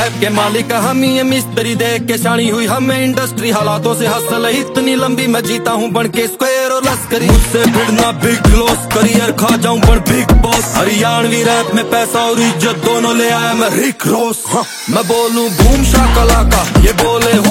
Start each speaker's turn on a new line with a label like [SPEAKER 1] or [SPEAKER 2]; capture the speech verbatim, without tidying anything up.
[SPEAKER 1] Rap के मालिक हम ये मिस्त्री देख के शानी हुई हमें इंडस्ट्री हालातों से हसल इतनी लंबी मैं जीता हूँ बन के स्क्वायर और लश्करी मुझसे भिड़ना बिग लॉस करियर खा जाऊं पर बिग बॉस हरियाणवी रैप में पैसा और इज्जत दोनों ले आया मैं रिक रॉस। मैं बोलूं बूम शाकला का ये बोले